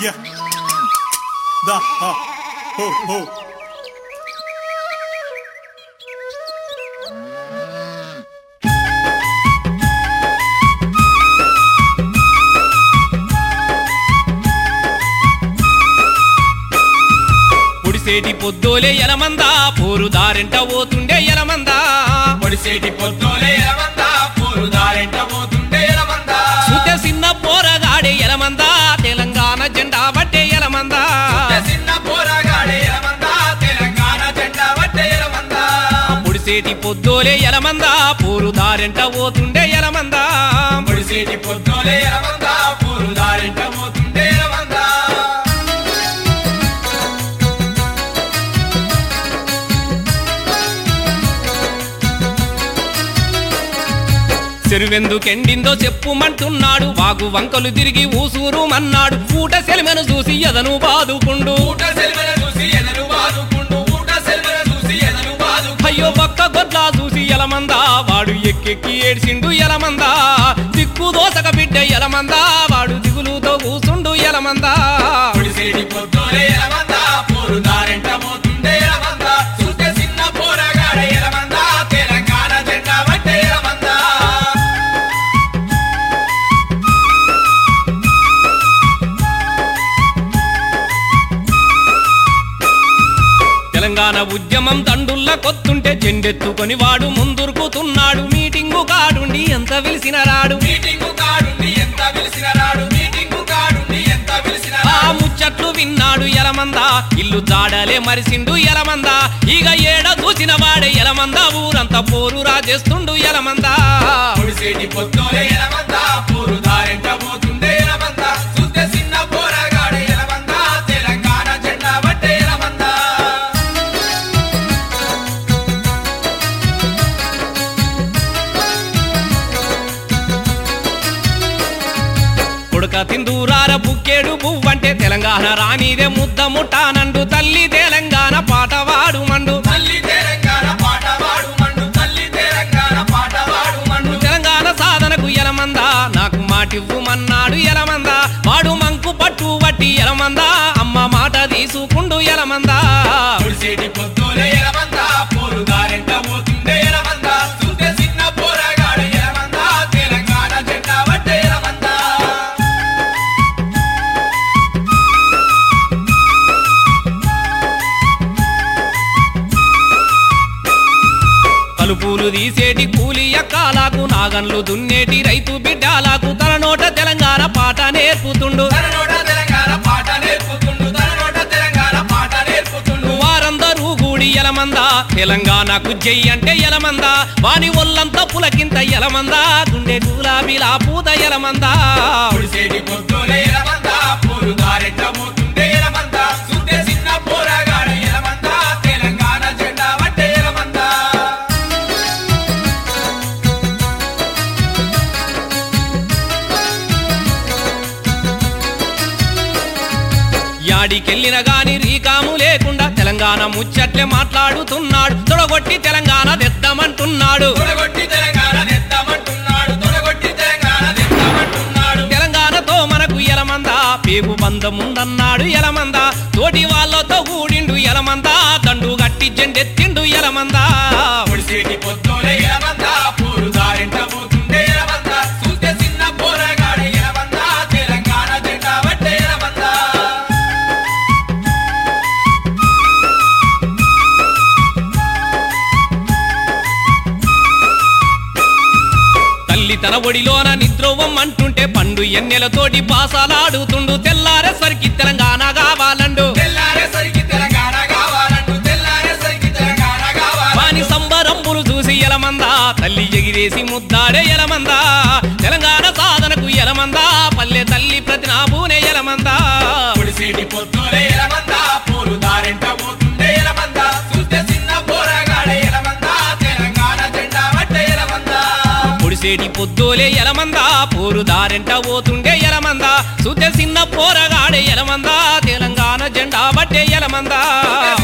Yeah. Da ha ho ho. పొడిసేటి పొద్దోలే ఎలమందా పోరు దారెంట పోతుండే ఎలమందా పొడిసేటి పొద్దోలే ఎలమందా పోరు దారెంట పోతుండే ఎలమందా సుతే చిన్న పోరగాడే ఎలమందా తెలంగాణ జెండా పట్టే ఎలమందా చిన్న పోరగాడే ఎలమందా తెలంగాణ జెండా పట్టే ఎలమందా పొడిసేటి పొద్దోలే ఎలమందా పోరు దారెంట పోతుండే ఎలమందా పొడిసేటి పొద్దోలే ఎలమందా పోరు దారెంట పోతుండే ఎలమందా చెరువెందుకెండిందో చెప్పుమంటున్నాడు వాగు వంకలు తిరిగి ఊసూరు మన్నాడు ఊట సెలిమెను చూసి ఎదను బాదుకుండు ఊట సెల్వెను చూసి ఎదను బాదుకుండు ఊట సెల్వెను చూసి ఎదను బాదుకుండు అయ్యో పక్క గొడ్లా చూసి ఎలమందా వాడు ఎక్కెక్కి ఏడ్చిండు ఎలమందా దిక్కు దోసక బిడ్డ ఎలమందా వాడు దిగులుతో కూసుండు ఎలమందా పొడిసేటి పొద్దోలే ఎలమందా పోరు దారెంట పోతుండే ఎలమందా చూస్తే చిన్న పోరగాడే ఎలమందా తెలంగాణ జెండా పట్టే ఎలమందా తెలంగాణ ఉద్యమం దండుల్ల కొత్తుంటే జెండెత్తుకొని వాడు ముందురుకుతున్నాడు మీటింగు కాడుండి ఎంత పిలిచిన రాడు మీటింగు కాడుండి ఎంత పిలిచిన రాడు మీటింగు కాడుండి ఎంత పిలిచిన ఆ ముచ్చట్లు విన్నాడు ఎలమందా ఇల్లు జాడలే మరిసిండు ఎలమందా ఇక ఏడ చూసిన వాడే ఎలమందా ఊరంతా పోరు రాజేస్తుండు ఎలమందా పొడిసేటి పొద్దోలే ఎలమందా పోరు దారెంట పోతుండే ఎలమందా చూస్తే చిన్న పోరగాడే ఎలమందా తెలంగాణ జెండా పట్టే ఎలమందా కొడుక తిందూరార బుక్కేడు పువ్వంటే తెలంగాణ రానిదే ముద్ద ముట్టానండు తల్లి తెలంగాణ పాట వాడు మండు తల్లి తెలంగాణ పాట వాడు మండు తల్లి తెలంగాణ పాట వాడు మండు తెలంగాణ సాధనకు ఎలమందా నాకు మాటివ్వుమన్నాడు ఎలమందా వాడు మంకు పట్టు వట్టి ఎలమందా అమ్మ మాట తీసుకుండు ఎలమందా పొడిసేటి పొద్దోలే ఎలమందా పోరు దారెంట పోతుండే ఎలమందా చూస్తే చిన్న పోరగాడే ఎలమందా తెలంగాణ జెండా పట్టే ఎలమందా కలుపులు తీసేటి కూలి ఎక్కాలకు నాగన్లు దున్నేటి రైతు బిడ్డాలకు తన నోట తెలంగాణ పాట నేర్పుతుండు తన నోట తెలంగాణ పాట నేర్పుతుండు తన నోట తెలంగాణ పాట నేర్పుతుండు వారందరూ గూడి ఎలమందా తెలంగాణకు జై అంటే ఎలమందా వాని ఒళ్ళంతా పులకింత ఎలమందా గుండె గులాబీలా పూత ఎలమందా పొడిసేటి పొద్దోలే ఎలమందా పోరు దారెంట పోతుండే ఎలమందా చూస్తే చిన్న పోరగాడే ఎలమందా తెలంగాణ జెండా పట్టే ఎలమందా యాడికెళ్ళిన గాని రీకాము లేకుండా తెలంగాణ ముచ్చట్లే మాట్లాడుతున్నాడు తొడగొట్టి తెలంగాణ తెద్దామంటున్నాడు తొడగొట్టి తెలంగాణ తెద్దామంటున్నాడు తొడగొట్టి తెలంగాణ తెద్దామంటున్నాడు తెలంగాణతో మనకు ఎలమందా పేగు బంధముందన్నాడు ఎలమందా తోటి వాళ్ళతో కూడిండు ఎలమందా దండు గట్టి జెండెత్తిండు ఎలమందా పొడిసేటి పొద్దోలే ఎలమందా పోరు దారెంట పోతుండే ఎలమందా చూస్తే చిన్న పోరగాడే ఎలమందా తెలంగాణ జెండా పట్టే ఎలమందా తల్లి తన ఒడిలోన నిద్రోవం అంటుంటే పండు ఎన్నెలతోటి పాసాలాడుతుండు తెల్లారేసరికి తెలంగాణ కావాలండు తెల్లారేసరికి తెలంగాణ కావాలంటూ తెల్లారేసరికి తెలంగాణ కావాలి వాని సంబరంబులు చూసి ఎలమందా తల్లి ఎగిరేసి ముద్దాడే ఎలమందా తెలంగాణ సాధనకు ఎలమందా పల్లె తల్లి ప్రతినాభూనే ఎలమందా పొడిసేటి పొద్దోలే ఎలమందా పోరు దారెంట పోతుండే ఎలమందా చూస్తే చిన్న పోరగాడే ఎలమందా తెలంగాణ జెండా పట్టే ఎలమందా పొడిసేటి పొద్దోలే ఎలమందా పోరు దారెంట పోతుండే ఎలమందా సుతే చిన్న పోరగాడే ఎలమందా తెలంగాణ జెండా బట్టే ఎలమందా